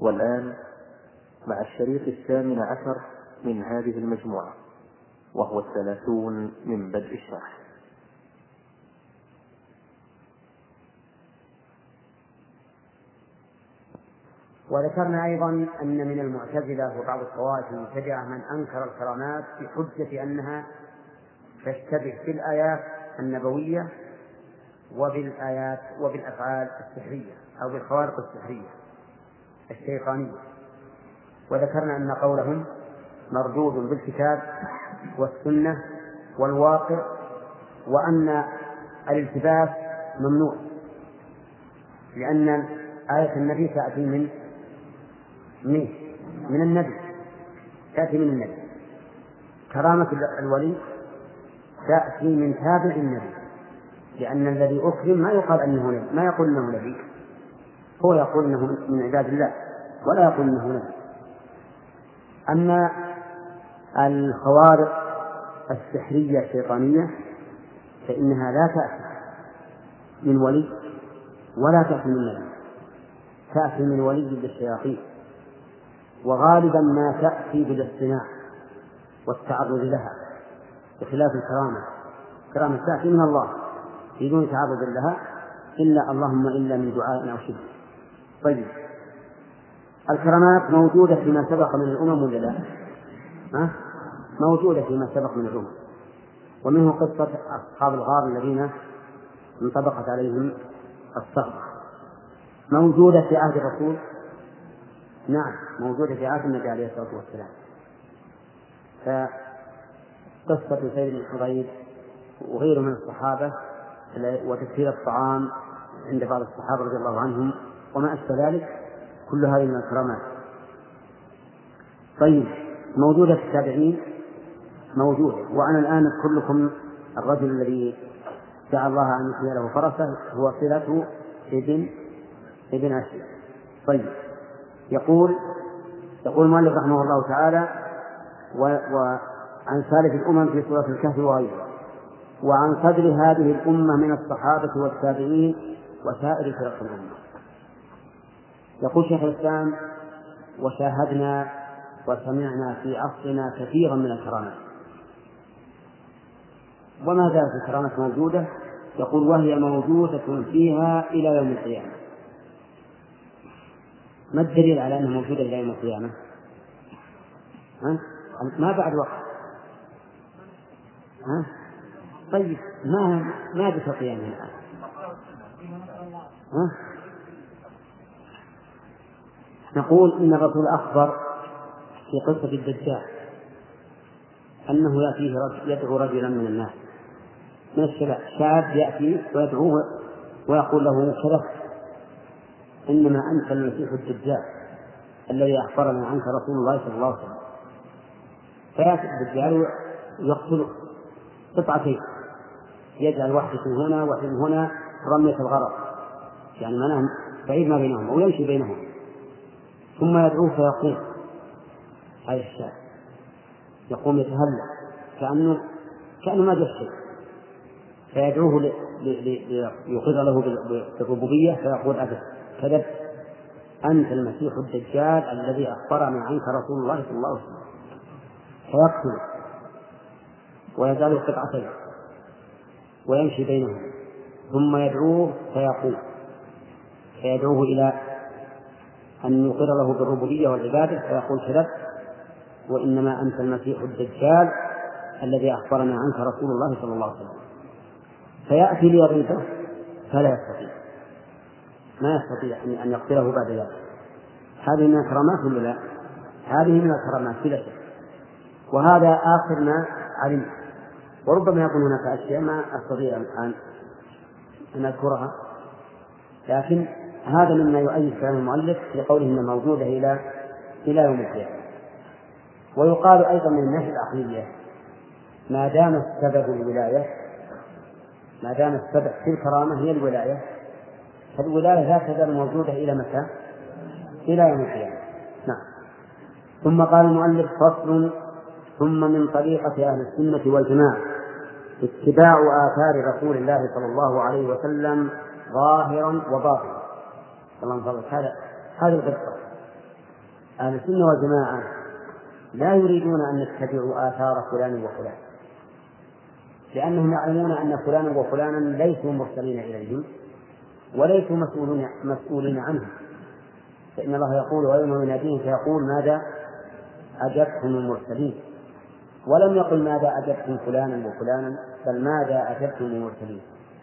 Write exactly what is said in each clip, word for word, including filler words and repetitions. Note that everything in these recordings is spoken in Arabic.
والآن مع الشريط الثامن عشر من هذه المجموعة، وهو الثلاثون من بدء الشرح. وذكرنا أيضا أن من المعتزلة وبعض الطوائف المبتدعة من أنكر الكرامات بحجة أنها تشتبه بالآيات النبوية وبالآيات وبالأفعال السحرية أو بالخوارق السحرية الشيطانية. وذكرنا أن قولهم مردود بالكتاب والسنة والواقع، وأن الالتباس ممنوع، لأن آية النبي تأتي من من من النبي تأتي من النبي، كرامة الولي تأتي من تابع النبي، لأن الذي أكرم ما يقال أنه نبي، ما يقول أنه نبي، هو يقول أنه من عباد الله ولا يقول أنه نبي. أما الخوارق السحرية الشيطانية فإنها لا تأتي من ولي ولا تأتي من نبي، تأتي من ولي بالشياطين، وغالبا ما تأتي بالاصطناع والتعرض لها، بخلاف الكرامة. الكرامة تأتي من الله بدون تعرض لها، إلا اللهم إلا من دعاء أو شرك. طيب، الكرامات موجودة فيما سبق من الأمم ولا لا؟ ها؟ موجودة فيما سبق من الأمم، ومنه قصة أصحاب الغار الذين انطبقت عليهم الصخرة، موجودة في عهد الرسول، نعم موجودة في عهد النبي عليه الصلاة والسلام. فقصة سيد بن حضير وغيره من الصحابة وتكثير الطعام عند بعض الصحابة رضي الله عنهم وما أشبه ذلك، كل هذه من الكرامات. طيب، موجودة في التابعين موجودة، وأنا الآن أذكر لكم الرجل الذي دعا الله أن يحيي له فرسه، هو صلة ابن ابن أشهر. طيب، يقول يقول المؤلف رحمه الله تعالى: وعن سالف الأمم في سورة الكهف وغيرها، وعن قدر هذه الأمة من الصحابة والتابعين وسائر فرق الأمة. يقول شيخ الإسلام: وشاهدنا وسمعنا في عصرنا كثيرا من الكرامات. وما زالت الكرامات موجودة، يقول: وهي موجودة فيها إلى يوم القيامة. ما الدليل على أنها موجودة إلى يوم القيامة؟ ها؟ ما بعد وقت. ها؟ طيب، ما ما بقيامه الآن. ها؟ نقول إن الرسول أخبر في قصة الدجال أنه يأتيه رجل يدعو رجلا من الناس من الشباب، شاب يأتي ويدعوه ويقول له: كذبت، إنما أنت المسيح الدجال الذي أخبرنا عنك رسول الله صلى الله عليه وسلم. فيأتي الدجال يقتله قطعتين، يجعل واحدة هنا واحدة هنا رمية الغرض، يعني معناه بعيد ما بينهم أو يمشي بينهم، ثم يدعوه فيقوم هذا الشاب، يقوم يتهلل كأنه كأنه ما جاء شيء، فيدعوه ليقر له بالربوبية، فيقول: أبدا، كذبت، أنت المسيح الدجال الذي أخبرنا عنك رسول الله صلى الله عليه وسلم. فيقتل ويزال قطعتين ويمشي بينهم، ثم يدعوه فيقوم، فيدعوه إلى أن يقر له بالربوبية والعبادة، فيقول: كذبت، وإنما أنت المسيح الدجال الذي أخبرنا عنك رسول الله صلى الله عليه وسلم. فيأتي ليغيظه فلا يستطيع، ما يستطيع أن يقتله بعد ذلك. هذه من الكرامات ولا لا؟ هذه من الكرامات بلا شك، وهذا آخر ما علم. وربما يكون هناك أشياء ما أستطيع الآن أن أذكرها، لكن هذا مما يؤيد كلام المؤلف لقوله إن موجودة إلى إلى يوم القيامة. ويقال أيضا من الناحية العقلية: ما دام السبب الولاية، ما دام السبب في الكرامة هي الولاية، فالولاية لا تزال موجودة إلى متى؟ إلى يوم القيامة. نعم. ثم قال المؤلف: فصل: ثم من طريقة أهل السنة والجماعة اتباع آثار رسول الله صلى الله عليه وسلم ظاهرا وباطنا. هذا هذه القصة أهل السنة والجماعة لا يريدون أن يتبعوا آثار فلان وفلان، لأنهم يعلمون أن فلانا وفلانا ليسوا مرسلين إليهم وليسوا مسؤولين, مسؤولين عنهم. فإن الله يقول ويوم يناديهم فيقول ماذا أجبتم المرسلين، ولم يقل ماذا أجبتم فلانا وفلانا، بل ماذا أجبتم المرسلين.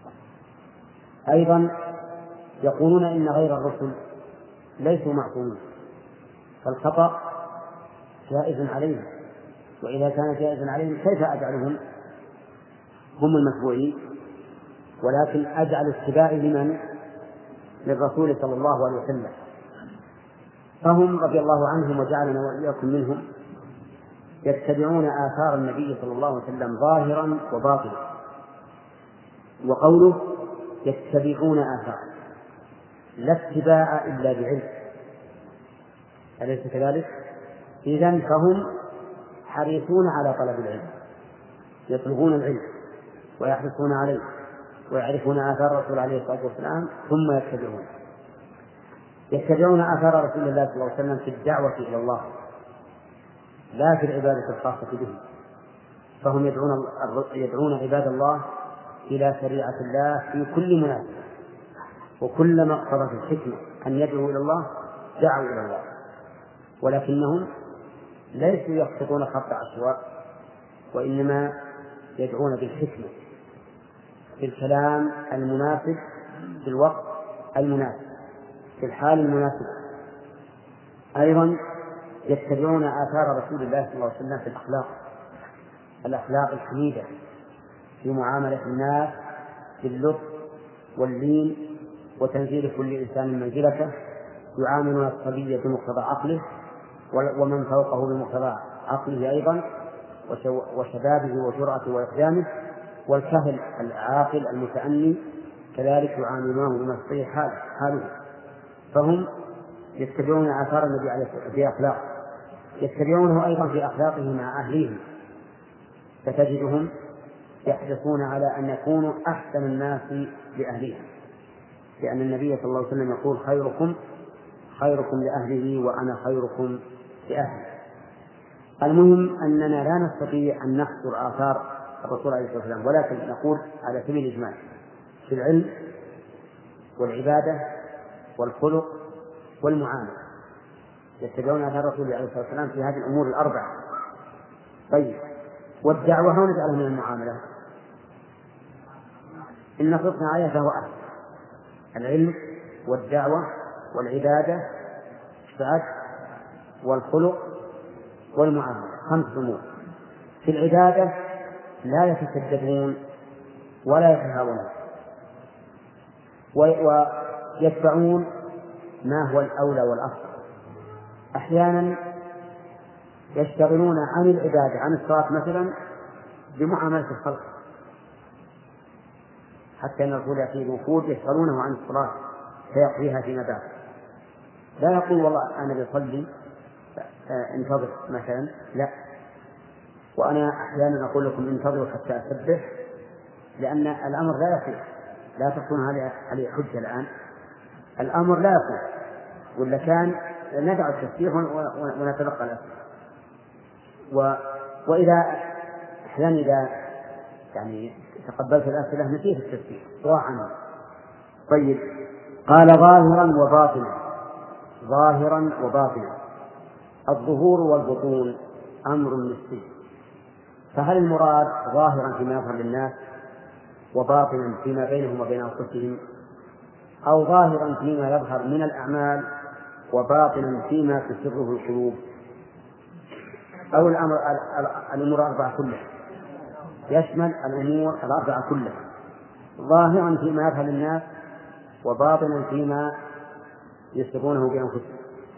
أيضا يقولون إن غير الرسل ليسوا معصومين، فالخطأ جائز عليهم، وإذا كان جائزا عليهم كيف أجعلهم هم المتبوعين؟ ولكن أجعل اتباعي لمن؟ للرسول صلى الله عليه وسلم. فهم رضي الله عنهم وجعلنا وإياكم منهم يتبعون آثار النبي صلى الله عليه وسلم ظاهرا وباطنا. وقوله يتبعون آثار لا اتباع إلا بعلم، أليس كذلك؟ إذن فهم حريصون على طلب العلم، يطلبون العلم ويحرصون عليه ويعرفون آثار الرسول عليه الصلاة والسلام ثم يتبعون يتبعون آثار رسول الله صلى الله عليه وسلم في الدعوة إلى الله لا في العبادة الخاصة به. فهم يدعون, يدعون عباد الله إلى شريعة الله في كل مناسبة، وكلما اقتضت الحكمة أن يدعوا إلى الله دعوا إلى الله، ولكنهم ليسوا يخططون خط عشواء، وإنما يدعون بالحكمة في الكلام المناسب في الوقت المناسب في الحال المناسبة. أيضا يتبعون آثار رسول الله صلى الله عليه وسلم في الأخلاق الأخلاق الحميدة في معاملة الناس باللطف واللين وتنزيل كل إنسان منزلته، يعاملون الصبي بمقتضى عقله ومن فوقه بمقتضى عقله أيضا وشبابه وجرأته وإقدامه، والكهل العاقل المتأني كذلك يعاملونه بما يستطيع حاله. فهم يتبعون آثار النبي عليه الصلاة والسلام في أخلاق، يتبعونه أيضا في أخلاقه مع أهليهم، فتجدهم يحرصون على أن يكونوا أحسن الناس لأهليهم، لأن النبي صلى الله عليه وسلم يقول خيركم خيركم لأهله وأنا خيركم لأهلي. المهم أننا لا نستطيع أن نحصر آثار الرسول عليه الصلاة والسلام، ولكن نقول على سبيل الإجمال في العلم والعبادة والخلق والمعاملة يتبعون آثار الرسول عليه الصلاة والسلام في هذه الأمور الأربعة. طيب، والدعوة هنا نجعلها من المعاملة، إن نصبنا عليها فهو أحسن: العلم والدعوة والعبادة والخلق والمعاملة، خمس أمور. في العبادة لا يتشددون ولا يتهاونون ويتبعون ما هو الأولى والأفضل. أحيانا يشتغلون عن العبادة عن الصلاة مثلا بمعاملة الخلق، حتى أن الرسول يأتي الوفود يشغلونه عن الصلاة فيقضيها فيما بعد، لا يقول والله أنا بصلي انتظر مثلا، لا. وأنا أحيانا أقول لكم انتظروا حتى أسبح، لأن الأمر لا يصير، لا تكون عليه حجة الآن، الأمر لا يكون، ولا كان ندع التسبيح ونتلقى الأسئلة. و... وإذا أحيانا إذا يعني تقبلت الأسئلة نسيت التسبيح ضاع عنه. طيب، قال ظاهرا وباطنا. ظاهرا وباطنا، الظهور والبطون أمر نسبي، فهل المراد ظاهرا فيما يظهر للناس وباطنا فيما بينهم وبين أنفسهم، أو ظاهرا فيما يظهر من الأعمال وباطنا فيما تسره القلوب، أو الأمر الأمور الأربعة كلها؟ يشمل الأمور الأربعة كلها، ظاهرا فيما يظهر للناس وباطنا فيما يسرونه بأنفسهم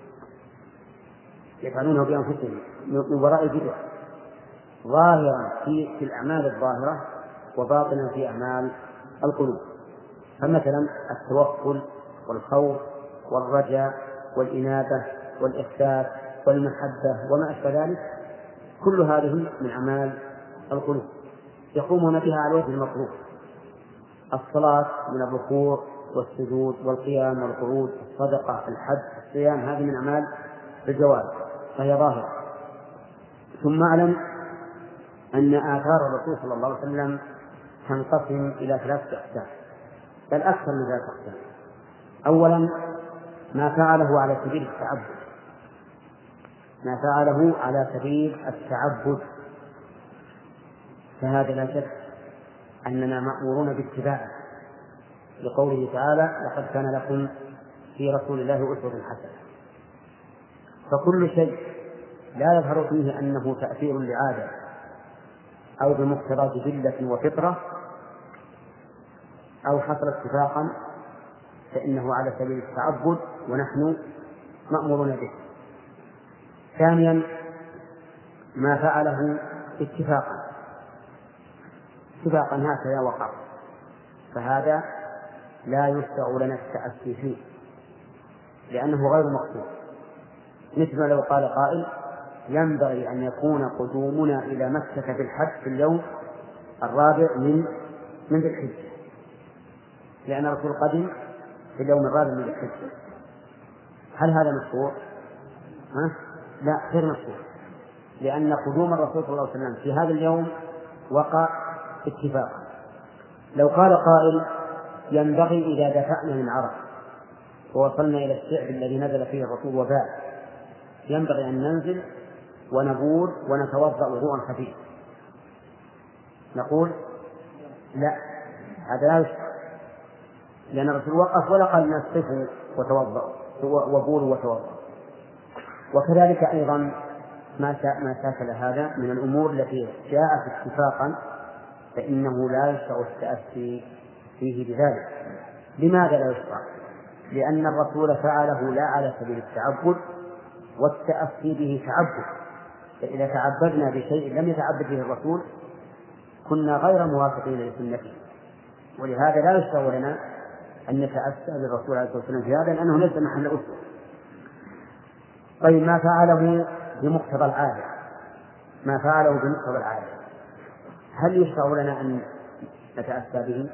يفعلونه بأنفسهم من وراء البدع، ظاهرا في, في الأعمال الظاهرة وباطنا في أعمال القلوب. فمثلا التوكل والخوف والرجاء والإنابة والإحساس والمحبة وما أشبه ذلك، كل هذه من أعمال القلوب يقومون بها على وجه المطلوب. الصلاة من الركوع والسجود والقيام والقعود، الصدقة، الحج، الصيام، هذه من أعمال بالجواز فهي ظاهرة. ثم اعلم أن آثار الرسول صلى الله عليه وسلم تنقسم إلى ثلاثة أقسام، بل أكثر من ثلاثة أقسام. أولا ما فعله على سبيل التعبد، ما فعله على سبيل التعبد فهذا لا شك أننا مأمورون باتباعه، لقوله تعالى لقد كان لكم في رسول الله أسوة حسنة. فكل شيء لا يظهر فيه أنه تأثير لعادة أو بمقتضى جبلة وفطرة أو حصل اتفاقا فإنه على سبيل التعبد ونحن مأمورون به. ثانيا ما فعله اتفاقا اتفاقا هكذا وقع، فهذا لا يشرع لنا التأسي فيه لأنه غير مقصود. مثل لو قال قائل ينبغي أن يكون قدومنا إلى مكة في الحج في اليوم الرابع من من ذي الحجة، لأن الرسول قدم في اليوم الرابع من ذي الحجة. هل هذا مشروع؟ ها؟ لا، غير مشروع، لأن قدوم الرسول صلى الله عليه وسلم في هذا اليوم وقع اتفاقا. لو قال قائل ينبغي إذا دفعنا من عرفة ووصلنا إلى الشعب الذي نزل فيه الرسول وبال ينبغي أن ننزل ونبول ونتوضأ وضوءا خفيفا، نقول لا، هذا لا يشرع، لأن الرسول وقف ولا قال نصفوا وتوضأوا وبولوا وتوضأوا. وكذلك أيضا ما ما شاكل هذا من الأمور التي جاءت اتفاقا فإنه لا يشرع التأسي فيه بذلك. لماذا لا يشرع؟ لأن الرسول فعله لا على سبيل التعبد، والتأسي به تعبد، فإذا تعبدنا بشيء لم يتعبد به الرسول كنا غير موافقين لسنته، ولهذا لا يشرع لنا أن نتأسى بالرسول عليه الصلاة والسلام في هذا لأنه ليس محل أسوة. طيب ما فعله بمقتضى العادة، ما فعله بمقتضى العادة هل يشرع لنا أن نتأسى به؟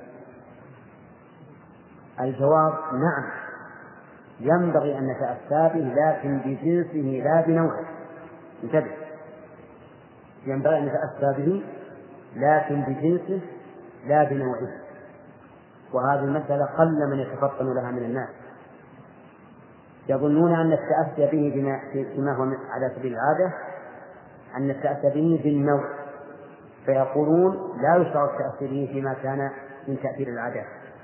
الجواب نعم، ينبغي أن نتأسى به لكن بجنسه لا بنوعه. انتبه، ينبغي أن نتأسى به لكن بجنسه لا بنوعه، وهذه المسألة قل من يتفطن لها من الناس، يظنون أن التأسي به بما, بما هو على سبيل العادة أن التأسي به بالنوع، فيقولون لا يشرع التأسي به فيما كان من تأثير العادات،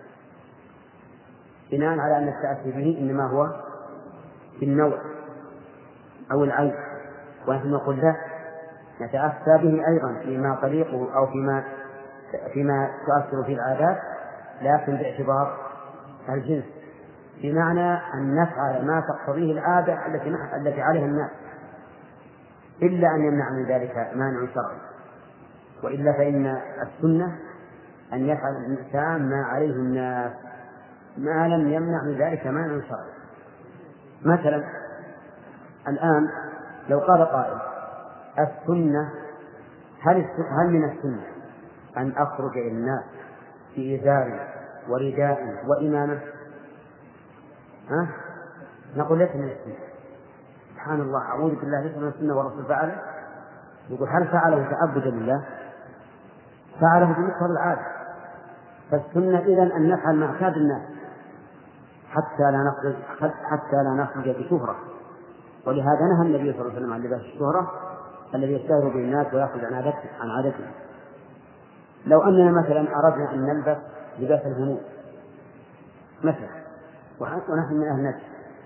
بناء على أن التأسي به إنما هو بالنوع أو العين. ونحن نقول لا، نتأسى به أيضا فيما طريقه أو فيما فيما تؤثر فيه العادات لكن باعتبار الجنس، بمعنى أن نفعل ما تقتضيه العادة التي التي عليها الناس، إلا أن يمنع من ذلك مانع شرعي، وإلا فإن السنة أن يفعل الإنسان ما عليه الناس ما لم يمنع من ذلك مانع شرعي. مثلا الآن لو قال قائل السنة هل هل من السنة أن أخرج إلى الناس في إزار ورداء وإمامة؟ ها؟ نقول ليس من السنة. سبحان الله، أعوذ بالله، ليس من السنة والرسول فعله. يقول هل فعله تعبدا لله؟ فعله بمقتضى العادة. فالسنة إذن أن نفعل ما اعتاد الناس حتى لا نخرج حتى لا نخرج بشهرة، ولهذا نهى النبي صلى الله عليه وسلم عن لباس الشهرة الذي يشتهر به الناس ويخرج عن عادته عن عادته. لو أننا مثلا أردنا أن نلبس لباس الهنود مثلا ونحن من أهل نجد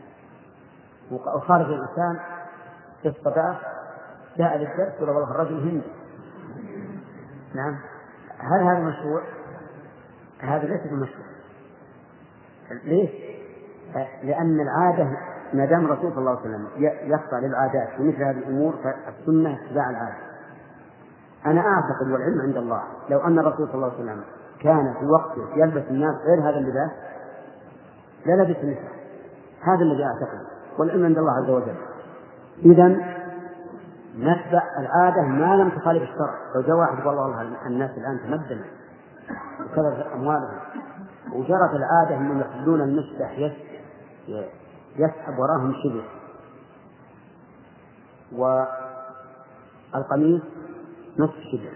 وخارج الإنسان في الصباح جاء للدرس ولا والله الرجل هندي، نعم، هل هذا مشروع؟ هذا ليس بمشروع. ليش؟ لأن العادة ما دام الرسول صلى الله عليه وسلم يخضع للعادات ومثل هذه الأمور فالسنة اتباع العادة. أنا أعتقد والعلم عند الله لو أن الرسول صلى الله عليه وسلم كان في وقته يلبس الناس غير هذا اللباس لا لبس النساء، هذا الذي أعتقد والعلم عند الله عز وجل. إذن نتبع العادة ما لم تخالف الشرع. لو جاء واحد قال والله الناس الآن تمدن وكذبت أموالهم وجرت العادة أنهم يخلون المسبح يسحب وراهم شبه والقميص نصف شبر،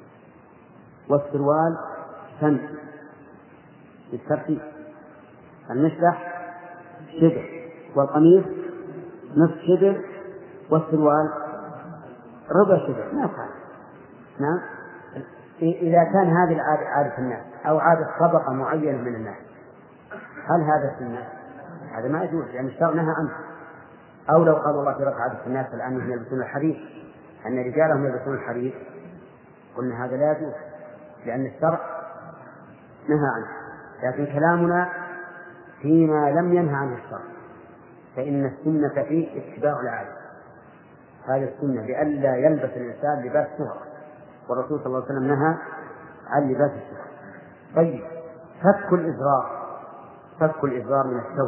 والسروال سن بالترتيب، المسلح شبر والقميص نصف شبر والسروال ربع شبر، ما كان. نعم. إذا كان هذه العادة عادة الناس أو عادة طبقة معينة من الناس، هل هذا سنة؟ هذا ما يجوز، لأن الشرع نهى عنه. أو لو قال الله في عادة الناس الآن هم يلبسون الحرير، أن رجالهم يلبسون الحرير، قلنا هذا لا يجوز لأن الشرع نهى عنه. لكن كلامنا فيما لم ينهى عنه الشرع، فإن السنة فيه اتباع العادة. هذه السنة لئلا يلبس الإنسان لباس شهرة، والرسول صلى الله عليه وسلم نهى عن لباس الشهرة. طيب، فك الإزرار فك الإزرار من الثوب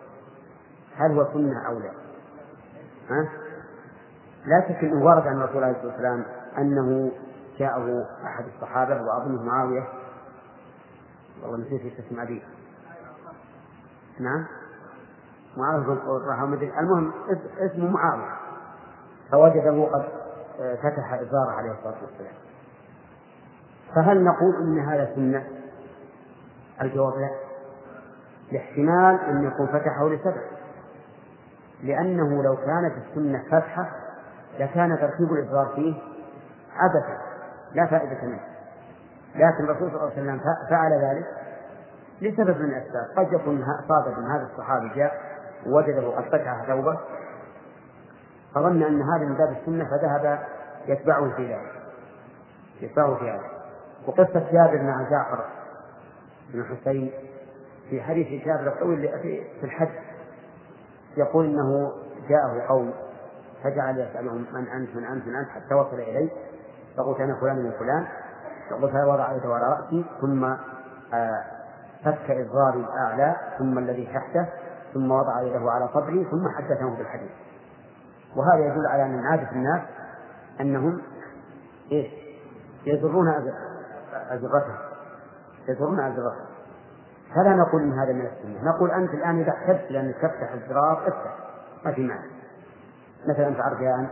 هل هو سنة أو لا؟ ها؟ لا شك أنه ورد عن الرسول عليه الصلاة والسلام أنه جاءه أحد الصحابة وأظنه معاوية، والله نسيت اسم أبيه. نعم، معاوية بن قرة، المهم اسمه معاوية، فوجده قد فتح إزاره عليه الصلاة والسلام. فهل نقول إن هذا سنة؟ الجواب لا، لاحتمال أن يكون فتحه لسبب، لأنه لو كانت السنة فتحة لكان ترتيب الإزرار فيه عبثا لا فائدة منه. لكن الرسول صلى الله عليه وسلم فعل ذلك لسبب من الأسباب. قد يكون صادق من هذا الصحابي جاء ووجده قد فتح ثوبه فظن أن هذا من باب السنة فذهب يتبعه في ذلك يتبعه في هذا. وقصة جابر مع جعفر بن حسين في حديث جابر الطويل في الحج يقول إنه جاءه قوم فجعل يسألهم من أنت من أنت من أنت حتى وصل إليه، فقلت أنا فلان من فلان، فقلت وضع يده على رأسي ثم آه فك إزاري الأعلى ثم الذي تحته ثم وضع يده على صدري ثم حدثهم بالحديث. وهذا يدل على أن عادة الناس أنهم إيه؟ يزرون أزرتهم يزرون أزرتهم فلا نقول إن هذا من السنة. نقول أنت الآن إذا احتجت لأنك تفتح الزرار افتح، ما في معنى. مثلا أنت عرفان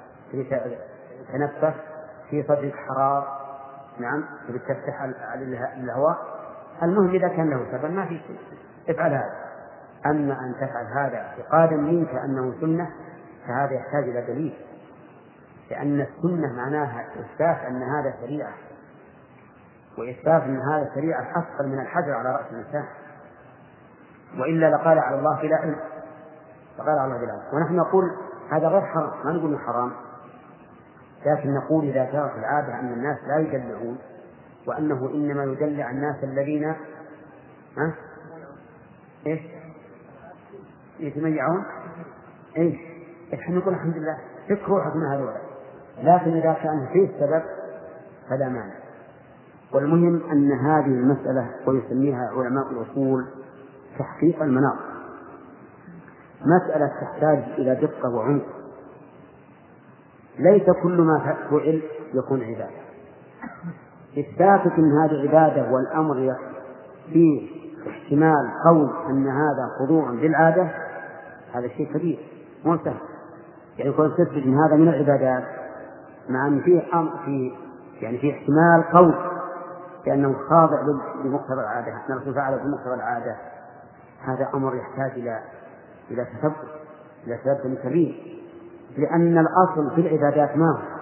تنفس في صدرك حرار، نعم، تفتح الهواء، المهم إذا كان له سبب ما في شيء افعل هذا. أما أن تفعل هذا اعتقادا منك أنه سنة فهذا يحتاج إلى دليل، لأن السنة معناها إثبات أن هذا شريعة، وإثبات أن هذا شريعة أثقل من الحجر على رأس الإنسان، وإلا لقال على الله بلا علم لقال على الله بلا علم. ونحن نقول هذا غير حرام، ما نقول حرام، لكن نقول إذا جرت العادة أن الناس لا يدلعون وأنه إنما يدلع الناس الذين ها إيش يتميعون إيش إحنا نقول الحمد لله فكروا حكم هذا. لكن إذا كان فيه السبب فلا مانع. والمهم أن هذه المسألة ويسميها علماء الأصول تحقيق المناط، مسألة تحتاج إلى دقة وعمق. ليس كل ما فعل يكون عبادة. إثباتك أن هذه عبادة والأمر فيه احتمال قول أن هذا خضوع بالعادة هذا شيء كبير مو سهل. يعني يكون تثبت أن هذا من العبادات مع أن فيه أمر فيه يعني فيه احتمال قول لأنه خاضع لمقتضى العادة، أن الرسول فعل بمقتضى العادة، هذا أمر يحتاج إلى إلى تثبت إلى تثبت كبير. لأن الأصل في العبادات ما هو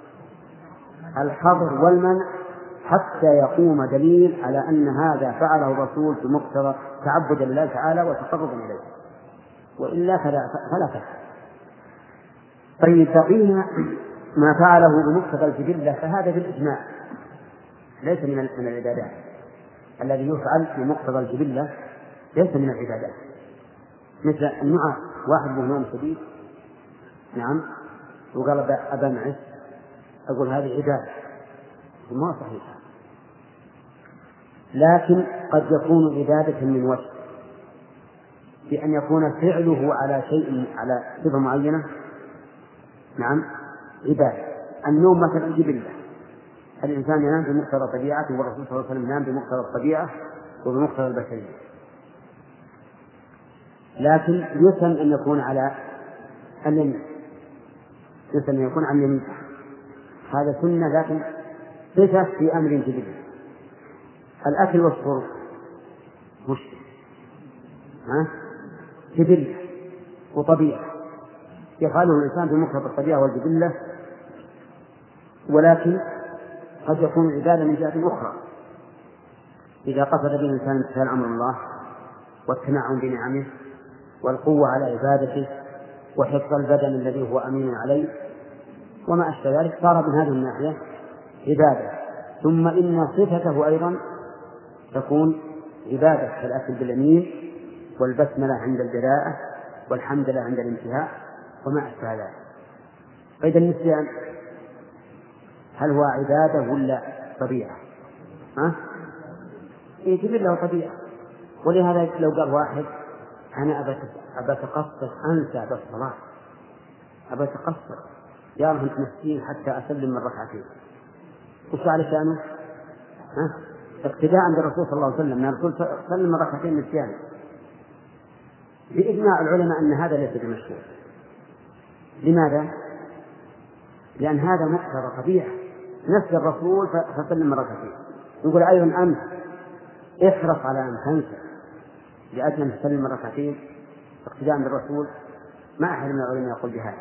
الحظر والمنع حتى يقوم دليل على أن هذا فعله الرسول بمقتضى تعبدا لله تعالى وتقربا إليه، وإلا فلا فلا فعل. طيب بقينا ما فعله بمقتضى الجبلة فهذا بالإجماع ليس من من العبادات. الذي يفعل بمقتضى الجبلة ليس من العبادات، مثل النعاس، واحد له نوم شديد نعم وقال أبا معس أقول هذه عبادة ما صحيحة، لكن قد يكون عبادة من وجه بأن يكون فعله على شيء على صفة معينة نعم عبادة. النوم مثلا جبلة، الإنسان ينام بمقتضى طبيعته والرسول صلى الله عليه وسلم ينام بمقتضى الطبيعة وبمقتضى البشرية، لكن يسلم أن يكون على اليمين مثل أن يكون عن يمين، هذا سنة لكن صفة في أمر جبلي. الأكل والشرب مش ها جبلة وطبيعة يفعله الإنسان بمقتضى الطبيعة والجبلة، ولكن قد يكون عبادة من جهة أخرى إذا قصد به الإنسان امتثال أمر الله والتنعم بنعمه والقوة على عبادته وحفظ البدن الذي هو أمين عليه وما أشبه ذلك، صار من هذه الناحية عبادة. ثم إن صفته أيضا تكون عبادة كالأكل باليمين والبسملة عند البداءة والحمد لله عند الانتهاء وما أشبه ذلك. فإذا النسيان هل هو عبادة ولا طبيعة؟ ها؟ يجب له طبيعة. ولهذا لو قال واحد أنا أبى أتقصر أنسى بالصلاة، أبى أتقصر يا رب تمسكين حتى أسلم من ركعتين، وش على شأنه؟ ها؟ اقتداء بالرسول صلى الله عليه وسلم، الرسول سلم من ركعتين نسيان، بإجماع العلماء أن هذا ليس بمشروع. لماذا؟ لأن هذا مقتضى طبيعة، نفس الرسول فسلم من ركعتين. نقول أيضا أنت احرص على أن تنسى لأجل أن تسلم من ركعتين اقتداء بالرسول، ما أحد من العلماء يقول بهذا.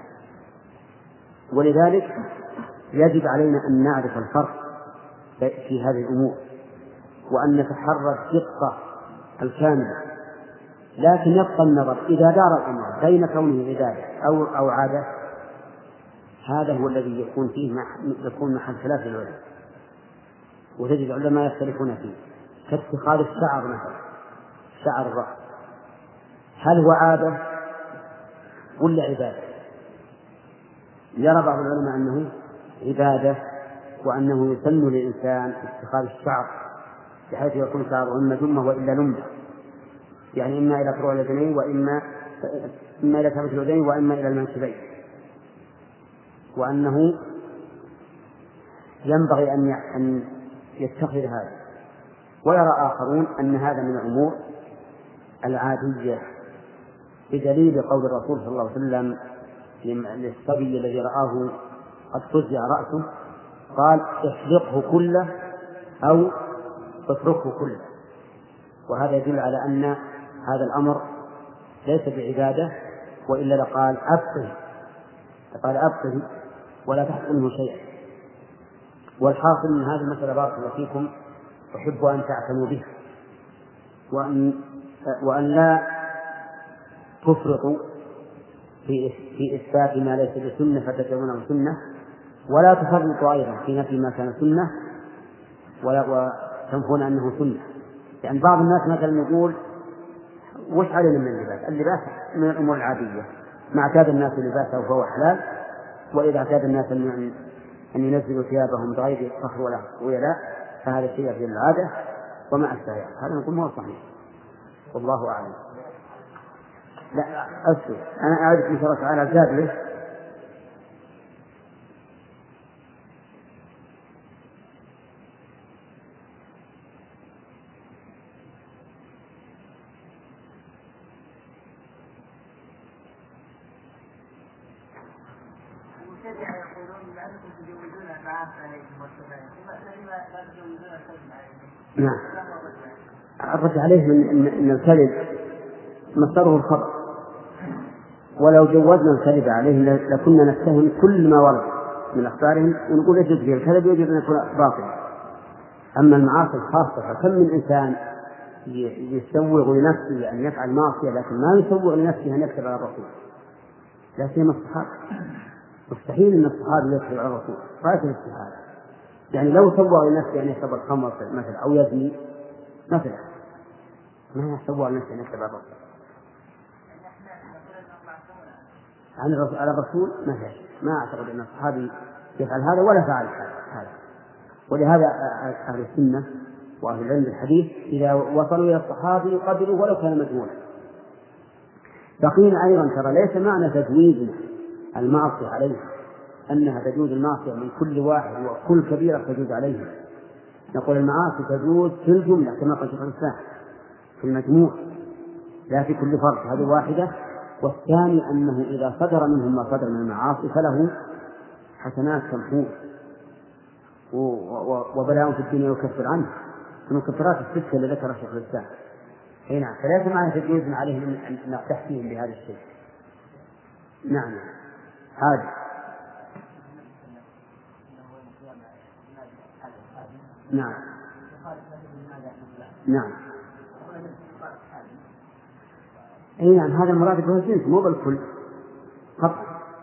ولذلك يجب علينا أن نعرف الفرق في هذه الأمور وأن نتحرى الدقة الكاملة، لكن يبقى النظر إذا دار الأمر بين كونه عبادة أو أو عادة، هذا هو الذي يكون فيه يكون محل خلاف العلماء، وتجد العلماء يختلفون فيه، كاتخاذ الشعر مثلا، شعر الرأس هل هو عادة ولا عبادة؟ يرى بعض العلماء أنه عبادة وأنه يسن للإنسان اتخاذ الشعر بحيث يكون شعر إما جمة وإلا لمة، يعني إما إلى فروع اليدين وإما إما إلى كبد اليدين وإما إلى المنكبين، وأنه ينبغي أن أن يتخذ هذا. ويرى آخرون أن هذا من الأمور العادية بدليل قول الرسول صلى الله عليه وسلم للصبي الذي رآه قد فزع رأسه قال احلقه كله أو اتركه كله، وهذا يدل على أن هذا الأمر ليس بعبادة، وإلا لقال أبقه قال أبقه ولا تحط منه شيئا. والحاصل من هذه المسألة بارك الله فيكم أحب أن تعتنوا بها، وأن, وأن لا تفرطوا في في إثبات ما ليس بسنة فتجعلونه سنة، ولا تفرطوا أيضا في نفي ما كان سنة وتنفون أنه سنة. يعني بعض الناس مثلا يقول وش علينا من اللباس؟ اللباس من الأمور العادية، ما اعتاد الناس لباسه فهو حلال، وإذا اعتاد الناس أن أن ينزلوا ثيابهم بغير فخر ولا ولا فهذا شيء في العادة وما أشبه. هذا نقول ما هو صحيح، والله أعلم. لا أسف أنا أعرف إن شاء الله تعالى زاد له نعم. الرد عليه من أن الكذب مصدره الخطأ، ولو جوزنا الكذب عليه لكنا نتهم كل ما ورد من أخبارهم ونقول يجوز فيه الكذب ويجب أن يكون باطلا. أما المعاصي الخاصة فكم من إنسان يسوغ لنفسه أن يفعل معصية لكن ما يسوغ لنفسه أن يكتب على الرسول، لا سيما الصحابة. مستحيل أن الصحابي يكتب على الرسول غاية الاستحالة. يعني لو سوغ لنفسه أن يشرب الخمر مثلا أو يزني مثلا ما يسوغ لنفسه أن يكتب على الرسول. عن الرسول على الرسول ما فيش، ما أعتقد أن الصحابي يفعل هذا ولا فعل هذا. ولهذا أهل السنة وأهل العلم بالحديث إذا وصلوا إلى الصحابي قبلوا ولو كان مجهولا. بقينا أيضا ترى ليس معنى تجويز المعصية عليه أنها تجوز المعصية من كل واحد وكل كبيرة تجوز عليه. نقول المعاصي تجوز في الجملة كما قال شيخ الإسلام في المجموع لا في كل فرد، هذه واحدة. والثاني أنه إذا صدر منهم ما صدر من المعاصي فله حسنات تمحوه وبلاء في الدنيا يكفر عنه، المكفرات الستة اللي ذكرها شيخ الإسلام. أي نعم، فليس معنى تجوز عليهم أن نقتح فيهم بهذا الشيء. نعم هذا نعم نعم أي نعم، هذا المراد به الجنس مو بالكل قطع.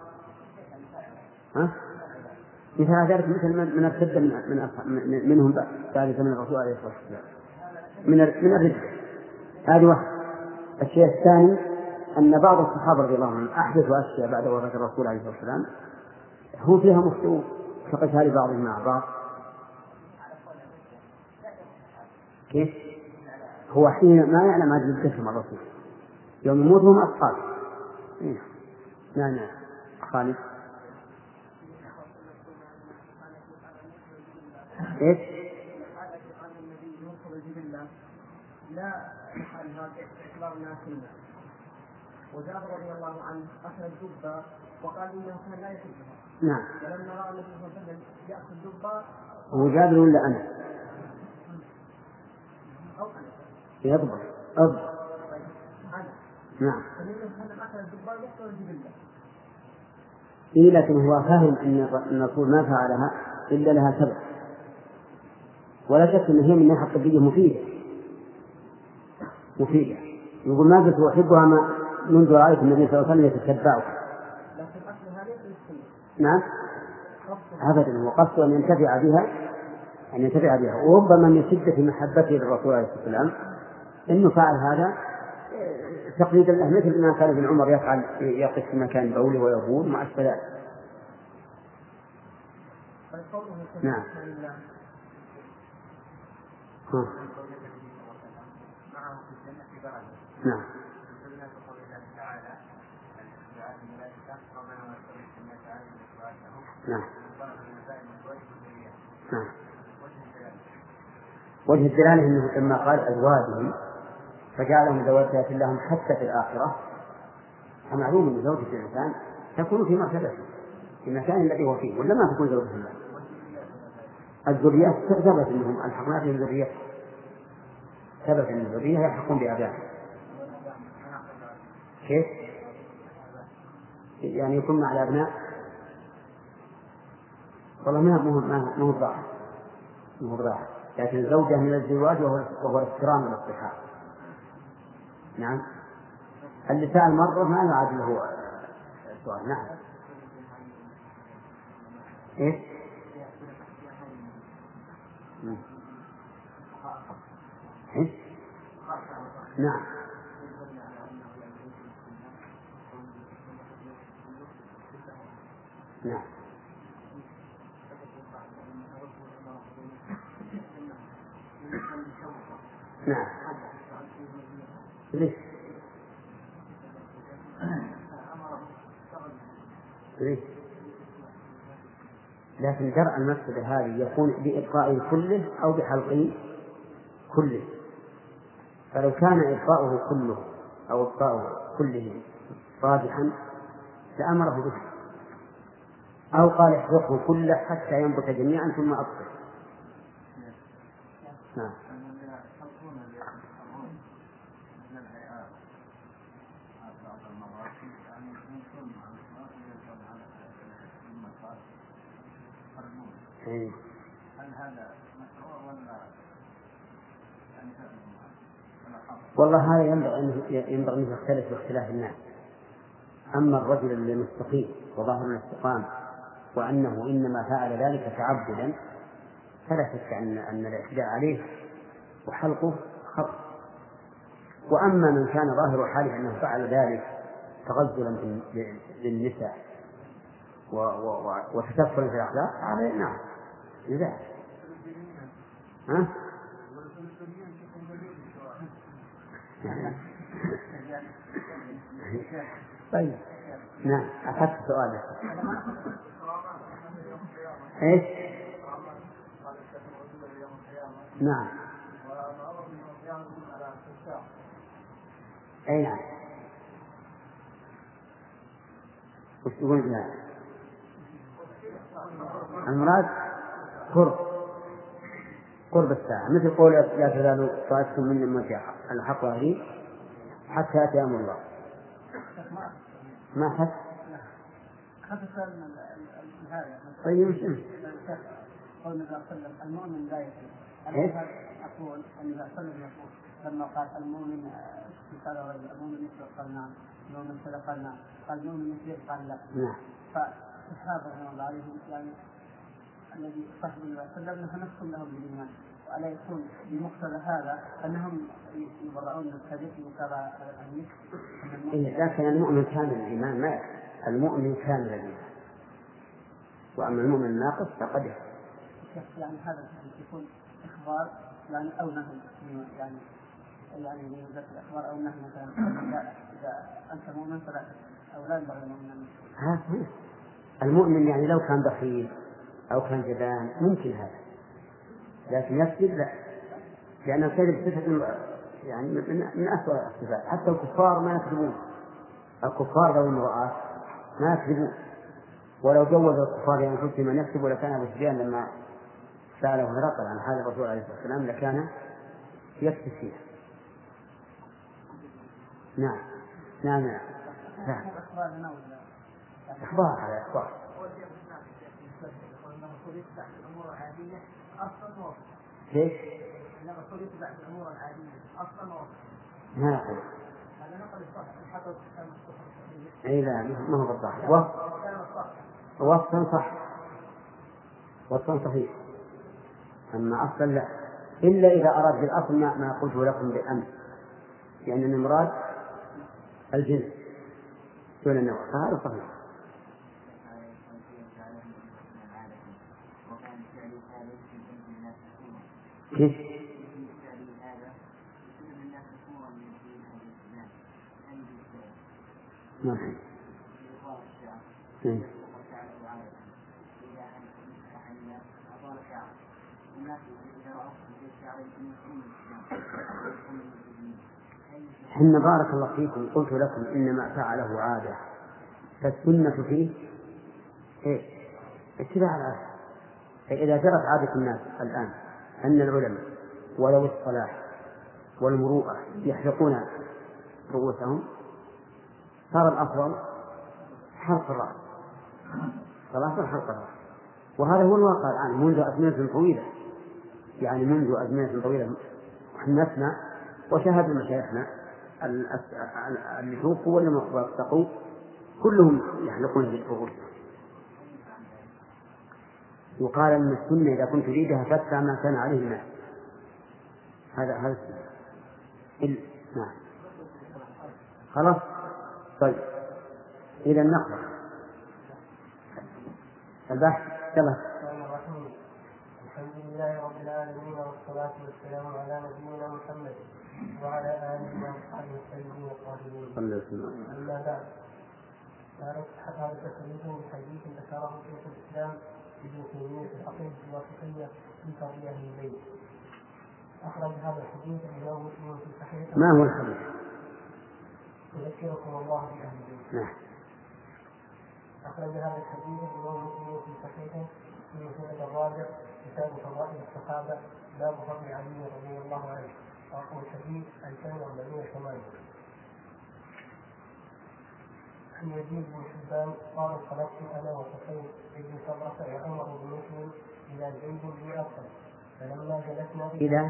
ها مثل ذلك مثل من ارتد من من منهم بعد زمن الرسول عليه الصلاة والسلام من من الردة. هذه واحد. الشيء الثاني أن بعض الصحابة رضي الله عنهم أحدثوا أشياء بعد وفاة الرسول عليه الصلاة والسلام هو فيها مخطئون كقتال بعضهم مع بعض. كيف؟ هو حين ما يعلم هذه الجسم الرسول يوم يموتهم أطفال. نعم نعم خالد. إيش؟ لا يفعل هذا إخبار الناس منه. وجابر رضي الله عنه أخذ الدبة وقال إنه كان لا يحبها. نعم. ولما رأى النبي صلى الله عليه وسلم يأخذ الدبة. هو جابر ولا أنا؟ أو أنا. يضبط. أب. أنا. نعم. فالنبي صلى الله عليه وسلم أخذ الدبة ويأخذ الجبلة. إيه لكن هو فاهم أن الرسول ما فعلها إلا لها سبب، ولا شك أن هي من ناحية الطبية مفيدة مفيدة. يقول ما زلت أحبها منذ رأيت النبي صلى الله عليه وسلم يتتبعها. لكن أصلها ليس بالسنة. نعم. أبدا، وقصد أن ينتفع بها أن ينتفع بها وربما من شدة محبته للرسول عليه الصلاة والسلام إنه فعل هذا تقليدا له، مثل ما كان ابن عمر يفعل يقف في مكان بوله ويبول مع السلام. نعم. ها. نعم. نعم. نعم. وجه الدلالة أنه لما قال أزواجهم فجعلهم زوجات لهم حتى في الآخرة، فمعلوم أن زوجة الإنسان تكون في مرتبته في المكان الذي هو فيه ولا ما تكون زوجة له. الذريات ثبت أنهم الحقنا بهم ذرية، ثبت أن الذرية يلحقون بآبائهم. كيف؟ يعني يكون مع الأبناء. والله ما هو ما هو ضاع ما هو ضاع لكن الزوجة من الزواج وهو وهو الاحترام والاصطحاب. نعم. اللي سأل مرة ما يعاد له سؤال. نعم. إيش؟ إيش؟ نعم. نعم. نعم. ليش؟ ليش؟ لكن درء المفسدة هذه يكون بإبقاء كله أو بحلقه كله. فلو كان إبقاؤه كله أو إبقاؤه كله راجحا لأمره به، أو قال احرقه كله حتى ينبت جميعا ثم أبقى. نعم. والله هذا ينبغي ينبغي أن يختلف باختلاف الناس. أما الرجل الذي مستقيم وظاهر الاستقامة وأنه إنما فعل ذلك تعبدا فلا شك أن أن الاعتداء عليه وحلقه خطأ. وأما من كان ظاهر حاله أنه فعل ذلك تغزلا بالنساء وتكفلا في الأخلاق هذا نعم إذا ها طيب. نعم. أخذت سؤالك. إيش؟ نعم. أي نعم. وش تقول بها؟ المراد قرب قرب الساعة، مثل قول لا تزال طائفة من أمتي الحق ظاهرين حتى يأتي أمر الله. ما حد طيب مش أنت قول النبي صلى الله عليه وسلم المؤمن لا يكذب. أنا أقول النبي صلى الله عليه وسلم يقول لما قال المؤمن قال المؤمن يسرق قال نعم، المؤمن صدق قال نعم، قال المؤمن يسرق قال لا. نعم. فالصحابة رضي الله عنهم يعني الذي صاحب النبي صلى الله عليه وسلم نحكم لهم بالإيمان، وألا يكون بمقتضى هذا أنهم يبرؤون من الكذب وكذا إيه، لكن المؤمن كامل الإيمان ما المؤمن كامل الإيمان، وأما المؤمن الناقص فقد يعني هذا يكون إخبار يعني أو نهي يعني يعني من ذات الإخبار أو نهي مثلا إذا أنت مؤمن فلا أو لا ينبغي المؤمن. ها المؤمن يعني لو كان بخيل أو كان جبان ممكن هذا، لكن يكذب لا، لأن الكذب صفة يعني من أسوأ الصفات. حتى الكفار ما يكذبون، الكفار ذوي المرآة ما يكذبون، ولو جوز الكفار لأنفسهم من يكذب لكان أبو سفيان لما سأله هرقل عن هذا الرسول عليه الصلاة والسلام لكان يكذب فيها. نعم نعم نعم نعم إخبار على إخبار. ليش؟ لأن الرسول يتبع الأمور العادية أصلا وصفا. ما أقول. هذا نقل الصحة حتى أي لا ما هو بالضبط. وصفا صح، وصفا صحيح، أما أصلا لا، إلا إذا أراد بالأصل ما, ما قلته لكم بالأمس، يعني من مراد الجنس دون النوع، فهذا صحيح. كيف؟ ما في. إيه. حين بارك الله فيكم قلت لكم إنما فعله عادة، فالسنة فيه إيه؟ اتباع العادة. فإذا جرت عادة الناس الآن أن العلماء ولو الصلاح والمروءة يحلقون رؤوسهم صار الأفضل حلق الرأس، صلاة حلق الرأس، وهذا هو الواقع الآن منذ أزمنة طويلة، يعني منذ أزمنة طويلة نسمع وشاهد مشايخنا اللي توفوا واللي وثقوا كلهم يحلقون بالرؤوس. وقال أن السنة إذا كنت تريدها فاتبع ما كان عليه الناس. هذا هذا السنة. نعم خلاص طيب إذا النقل البحث يلا. الحمد لله رب العالمين والصلاة والسلام على نبينا محمد وعلى آله وصحبه الطيبين الطاهرين. أما بعد، فهذا هذا تخريج من حديث ذكره شيخ الإسلام ابن تيمية في العقيدة الواسطية في فضل أهل البيت. أخرج هذا الحديث الإمام مسلم في صحيحه. ما هو الحديث؟ يذكركم الله بأهل البيت. نعم. أخرج هذا الحديث الإمام مسلم في صحيحه في مسند الرابع كتاب فضائل الصحابة باب فضل علي رضي الله عنه، رقم الحديث ألفين وأربعمائة وثمانية. عن يزيد بن حبان قال خرجت أنا وحسين بن صبرة وعمر بن مسلم إلى زيد بن أرقم فلما جلسنا إلى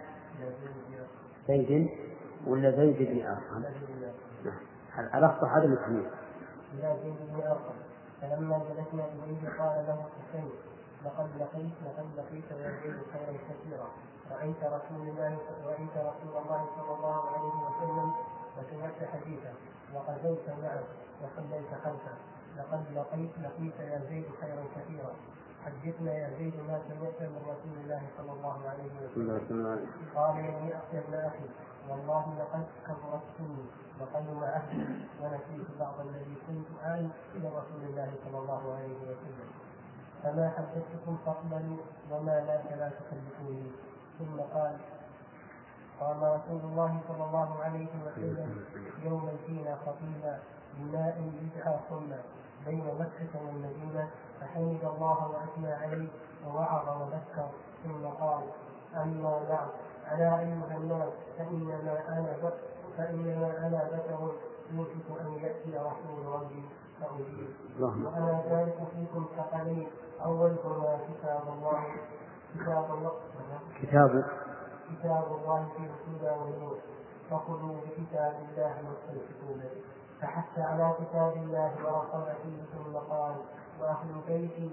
زيد ولا زيد بن أرقم؟ الأصح هذا التمييز. إلى زيد بن أرقم فلما جلسنا إليه قال له حسين لقد لقيت لقد لقيت يا زيد خيرا كثيرا، رأيت رسول الله رأيت رسول الله صلى الله عليه وسلم وسمعت حديثا وغزوت معه وصليت خلفه، لقد لقيت لقيت يا زيد خيرا كثيرا، حدثنا يا زيد ما سمعت من رسول الله صلى الله عليه وسلم. قال يا ابن أخي والله لقد كبرت سني وقدم عهدي ونسيت بعض الذي كنت آل إلى رسول الله صلى الله عليه وسلم، فما حدثتكم فاقبلوا وما لا فلا تحدثوني. ثم قال قام رسول الله صلى الله عليه وسلم يوما فينا خطيبا بماء يدعى حمى بين مكة والمدينة فحمد الله وأثنى عليه ووعظ وذكر ثم قال: أما بعد، ألا أيها الناس، فإنما أنا بشر فإنما أنا بشر يوشك أن يأتي رسول ربي فأجيب، وأنا ذلك فيكم ثقلين: أولهما كتاب الله كتاب الله كتاب كتاب الله في الهدى والنور، فخذوا بكتاب الله واستمسكوا به. فحث على كتاب الله ورقب فيه ثم قال: وأهل بيتي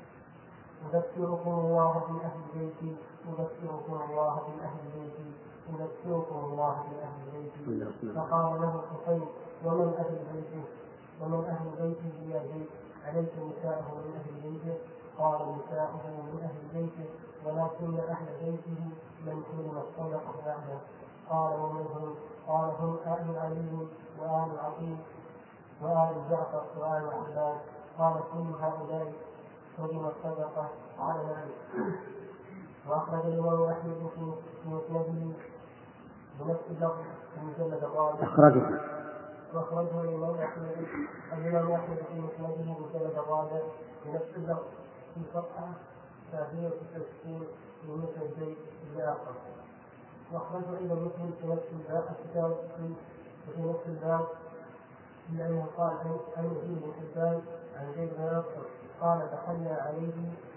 أذكركم الله بأهل بيتي أذكركم الله بأهل بيتي أذكركم الله بأهل بيتي. فقال له حسين: ومن أهل بيته؟ ومن أهل بيته يا زيد؟ أليس نساءه من أهل بيته؟ قال: نساءه من أهل بيته، ولكن أهل بيته من حرم الصدقة بعده. قال: ومن هم؟ قال: هم آل علي وآل عقيل وآل جعفر وآل عباس. قال: كل هؤلاء حرم الصدقة. قال: نعم. وأخرج الإمام أحمد في مسنده بنفس اللفظ في المجلد الرابع. أخرجه وأخرجه الإمام أحمد الإمام أحمد في مسنده المجلد الرابع بنفس اللفظ في صفحة ثلاثمائة وتسعة وستين من مسند زيد بن آخر. وأخرجه أيضا مسلم في نفس الباب الكتاب في نفس الباب لأنه قال عن يزيد بن حبان عن زيد بن آخر قال: دخلنا عليه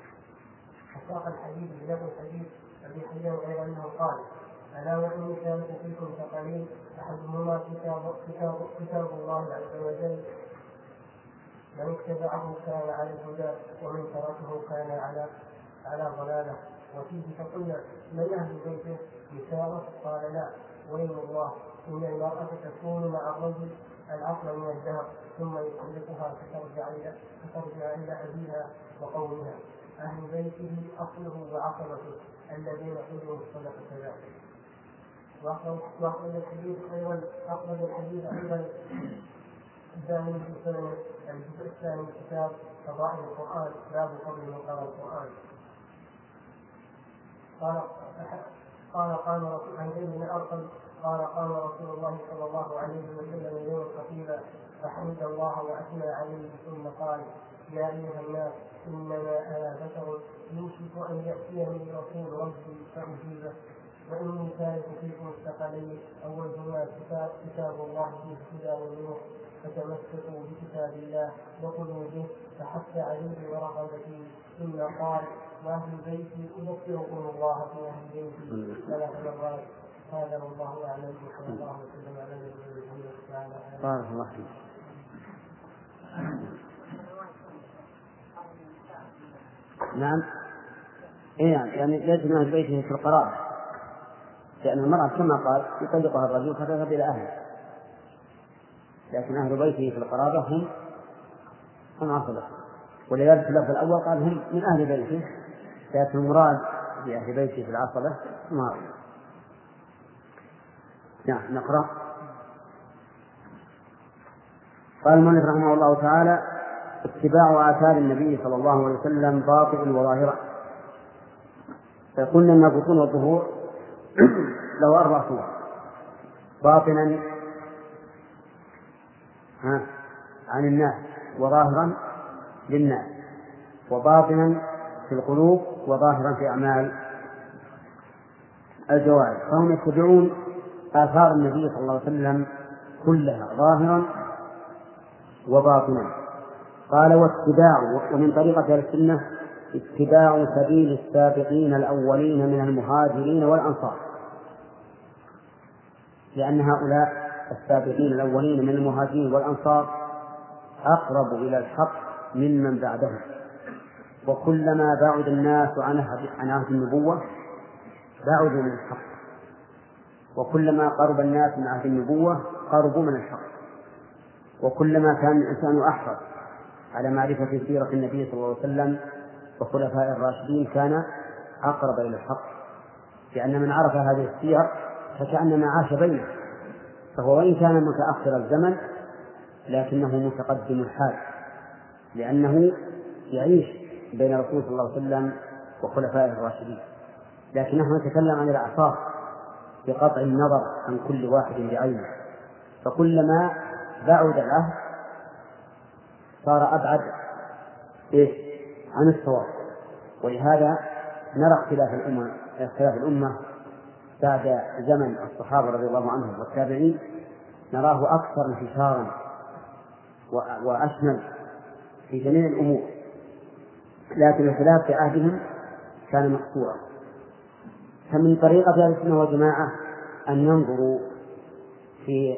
فساق الحديث بلفظ الحديث أبي حيان غير أنه قال: ألا وإني كانت فيكم ثقلين أحدهما كتاب, كتاب, كتاب الله عز وجل، من اتبعه كان على الهدى ومن تركه كان على على ضلاله. وفيه فقلنا: من أهل بيته؟ نساءه؟ قال: لا، ويم الله، إن المرأة تكون مع الرجل العصر من الدهر ثم يطلقها فترجع إلى فترجع إلى أبيها وقومها. أهل بيته أصله وعصبته الذين حرموا الصدقة كذلك. وأخرج الحديث أيضا أخرج الحديث أيضا الثاني في سنة الجزء الثاني من كتاب فضائل القرآن باب فضل من قرأ القرآن. قال قال قام رسول عن زيد بن أرقم قال: قام رسول الله صلى الله عليه وسلم يوم خطيبا فحمد الله وأثنى عليه ثم قال: يا أيها الناس، إنما أنا بشر يوشك أن يأتيني رسول ربي فأجيبه، وإني تارك فيكم الثقلين: أولهما كتاب, كتاب الله فيه الهدى والنور، فتمسكوا بكتاب الله وخذوا به. فحث عليه ورغب فيه ثم قال: وأهل بيتي أذكركم الله في أهل بيتي ثلاث مرات. هذا والله أعلم. صلى الله وسلم على نبينا محمد وعلى آله وصحبه. نعم. إيه يعني ليس من أهل بيته في القرابة، لأن المرأة كما قال يطلقها الرجل فتذهب إلى أهله، لكن أهل بيته في القرابة هم هم عصبة. ولذلك اللفظ الأول قال هم من أهل بيته، لكن المراد بأهل بيته في العصبة ما. نعم. نقرأ. قال المؤلف رحمه الله تعالى: اتباع آثار النبي صلى الله عليه وسلم باطن وظاهرا. فقلنا أن البطون والظهور له أربع صور: باطنا عن الناس، وظاهرا للناس، وباطنا في القلوب، وظاهرا في أعمال الجوارح. فهم يتبعون آثار النبي صلى الله عليه وسلم كلها ظاهرا وباطنا. قال: واتباع، ومن طريقة أهل السنة اتباع سبيل السابقين الأولين من المهاجرين والأنصار، لأن هؤلاء السابقين الأولين من المهاجرين والأنصار أقرب إلى الحق ممن بعدهم، وكلما بعد الناس عن عهد النبوة بعدوا من الحق، وكلما قرب الناس من عهد النبوة قربوا من الحق، وكلما كان الإنسان أحرص على معرفة سيرة النبي صلى الله عليه وسلم وخلفاء الراشدين كان أقرب إلى الحق، لأن من عرف هذه السير فكأنما عاش بينه، فهو وإن كان متأخر الزمن لكنه متقدم الحال، لأنه يعيش بين رسول صلى الله عليه وسلم وخلفاء الراشدين، لكنه يتكلم عن الأعصار بقطع النظر عن كل واحد بعينه، فكلما بعد العهد صار أبعد إيش عن الصواب. ولهذا نرى اختلاف الأمة اختلاف الأمة بعد زمن الصحابة رضي الله عنهم والتابعين، نراه أكثر انتشارا وأشمل في جميع الأمور، لكن الخلاف في عهدهم كان محصورا. فمن طريقة أهل السنة والجماعة أن ينظروا في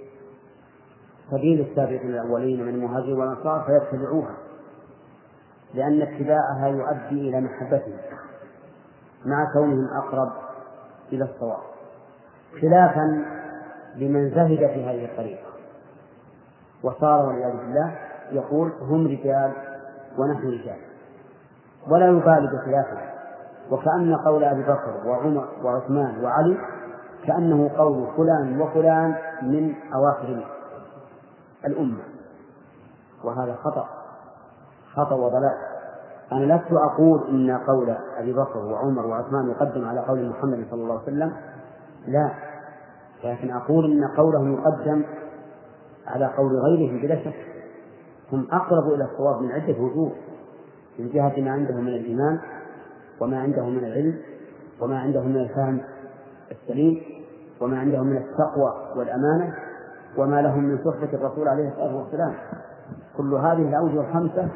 سبيل السابقين الأولين من المهاجرين والأنصار فيتبعوها، لأن اتباعها يؤدي إلى محبتهم مع كونهم أقرب إلى الصواب، خلافا لمن زهد في هذه الطريقة وصار والعياذ بالله يقول هم رجال ونحن رجال، ولا يبالي بخلافه، وكأن قول أبي بكر وعمر وعثمان وعلي كأنه قول فلان وفلان من أواخر الأمة، وهذا خطأ خطأ وضلال. أنا لست أقول إن قول أبي بكر وعمر وعثمان يقدم على قول محمد صلى الله عليه وسلم، لا، لكن أقول إن قولهم يقدم على قول غيرهم بلا شك. هم أقرب إلى الصواب من عدة وجوه، من جهة ما عندهم من الإيمان وما عندهم من العلم وما عندهم من الفهم السليم وما عندهم من التقوى والأمانة وما لهم من صحبة الرسول عليه الصلاة والسلام. كل هذه الأوجه الخمسة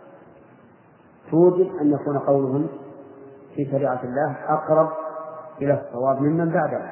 توجب أن يكون قولهم في شريعة الله أقرب إلى الصواب ممن بعدهم.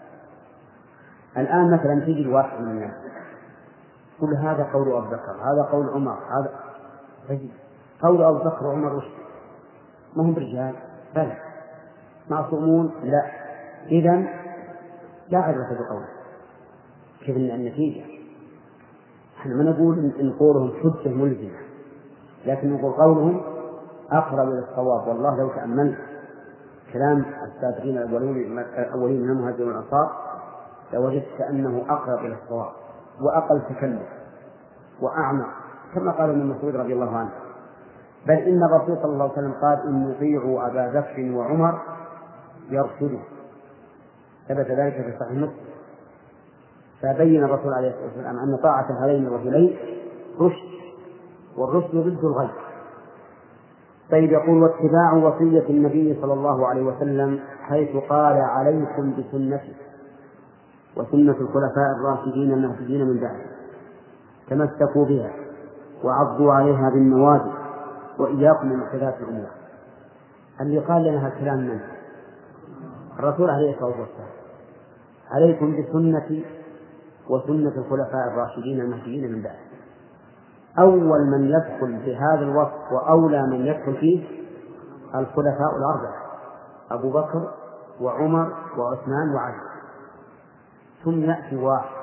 الآن مثلا تجي الواحد من الناس كل هذا قول أبو بكر، هذا قول عمر، هذا قول أبو بكر وعمر وش ما هم رجال؟ بلى معصومون؟ لا. إذن لا عبرة بقوله. كيف النتيجة؟ احنا ما نقول إن قولهم حجة ملزمة، لكن نقول قولهم أقرب إلى الصواب. والله لو تأملت كلام السابقين الأولين من المهاجرين والأنصار لوجدت أنه أقرب إلى الصواب وأقل تكلف وأعمق، كما قال ابن مسعود رضي الله عنه. بل إن الرسول صلى الله عليه وسلم قال إن يطيعوا أبا بكر وعمر يرشدوا، ثبت ذلك في صحيح مسلم. فبين الرسول عليه الصلاة والسلام أن طاعة هذين الرجلين رشد، والرشد ضد الغي. طيب يقول واتباع وصية النبي صلى الله عليه وسلم حيث قال عليكم بسنتي وسنة الخلفاء الراشدين المهديين من بعد، تمسكوا بها وعضوا عليها بالنواجذ وإياكم من محدثات الأمور. اللي قال لنا هالكلام من الرسول عليه الصلاة والسلام، عليكم بسنتي وسنة الخلفاء الراشدين المهديين من بعد. أول من يدخل في هذا الوصف وأولى من يدخل فيه الخلفاء الأربعة أبو بكر وعمر وعثمان وعلي، ثم يأتي واحد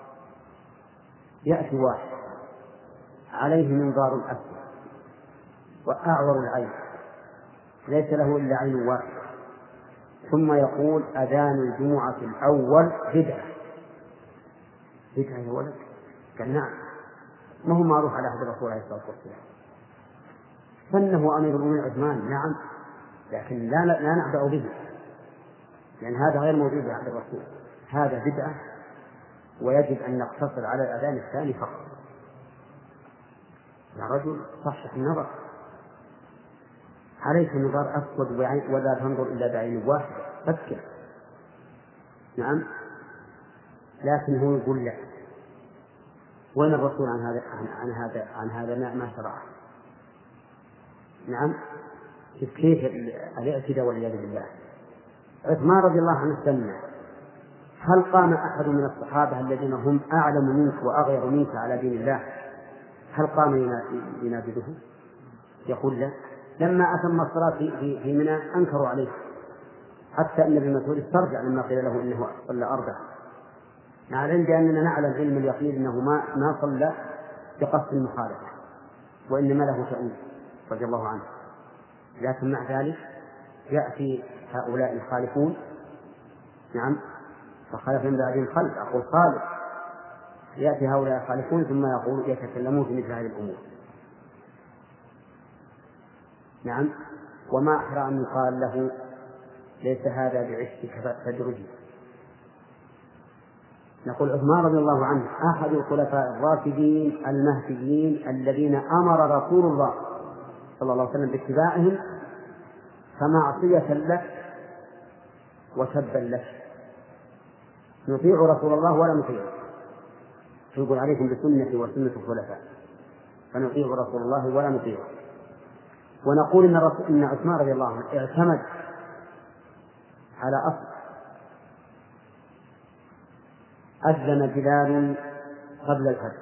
يأتي واحد عليه منظار الأسود وأعور العين ليس له إلا عين واحدة، ثم يقول أذان الجمعة الأول بدعة. بدعة يا ولد؟ قال نعم، ما هو معروف على عهد الرسول عليه الصلاة والسلام. سنه أمير المؤمنين عثمان نعم، لكن لا لا نعبأ به، لأن هذا غير موجود عند الرسول، هذا بدعة ويجب أن نقتصر على الأذان الثاني فقط. يا رجل صحح النظر، عليك النظر أسود ولا تنظر إلا بعين واحدة، فكر. نعم، لكن هو يقول لا، وين الرسول عن هذا عن هذا عن هذا ما, ما شرعه. نعم، كيف الاعتداء والعياذ بالله. عثمان رضي الله عنه سنة، هل قام أحد من الصحابة الذين هم أعلم منك وأغير منك على دين الله هل قام ينابذه؟ يقول لا. لما أتم الصلاة في في منى أنكروا عليه، حتى أن ابن مسعود استرجع لما قيل له إنه صلى أربعة، نعلم بأننا نعلم علم اليقين أنه ما ما صلى بقصد المخالفة وإنما له تأويل رضي الله عنه. لكن مع ذلك يأتي هؤلاء الخالفون، نعم، فخلف من بعدهم خلف، أقول خالف، يأتي هؤلاء الخالفون ثم يقول يتكلمون في مثل هذه الأمور. نعم، وما أحرى أن يقال له ليس هذا بعشك فادرجي. نقول عثمان رضي الله عنه أحد الخلفاء الراشدين المهديين الذين أمر رسول الله صلى الله عليه وسلم باتباعهم، فمعصية لك وسبا لك نطيع رسول الله ولا نطيعه. يقول عليكم بسنتي وسنة الخلفاء، فنطيع رسول الله ولا نطيعه. ونقول إن, رسول إن عثمان رضي الله عنه اعتمد على أصل: أذن بلال قبل الفجر